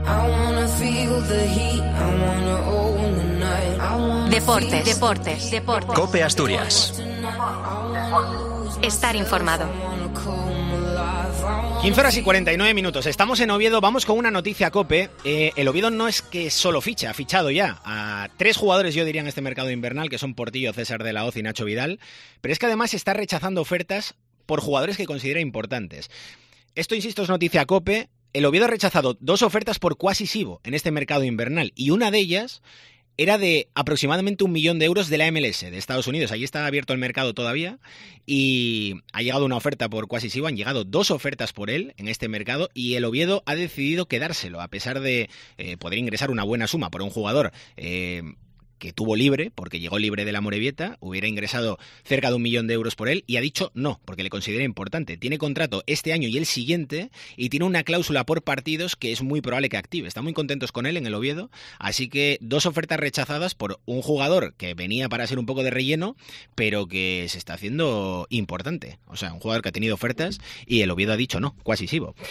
Deportes. COPE Asturias. Estar informado. 15 horas y 49 minutos. Estamos en Oviedo, vamos con una noticia COPE. El Oviedo no es que solo ficha, ha fichado ya a 3 jugadores, yo diría, en este mercado invernal, que son Portillo, César de la Hoz y Nacho Vidal. Pero es que además está rechazando ofertas por jugadores que considera importantes. Esto, insisto, es noticia COPE. El Oviedo ha rechazado 2 ofertas por Kwasi Sivo en este mercado invernal, y una de ellas era de aproximadamente 1 millón de euros de la MLS, de Estados Unidos. Allí está abierto el mercado todavía y ha llegado una oferta por Kwasi Sivo. Han llegado 2 ofertas por él en este mercado y el Oviedo ha decidido quedárselo, a pesar de poder ingresar una buena suma por un jugador que tuvo libre, porque llegó libre de la Morevieta, hubiera ingresado cerca de 1 millón de euros por él, y ha dicho no, porque le considera importante. Tiene contrato este año y el siguiente, y tiene una cláusula por partidos que es muy probable que active. Están muy contentos con él en el Oviedo, así que 2 ofertas rechazadas por un jugador que venía para ser un poco de relleno, pero que se está haciendo importante. O sea, un jugador que ha tenido ofertas y el Oviedo ha dicho no, Kwasi Sivo.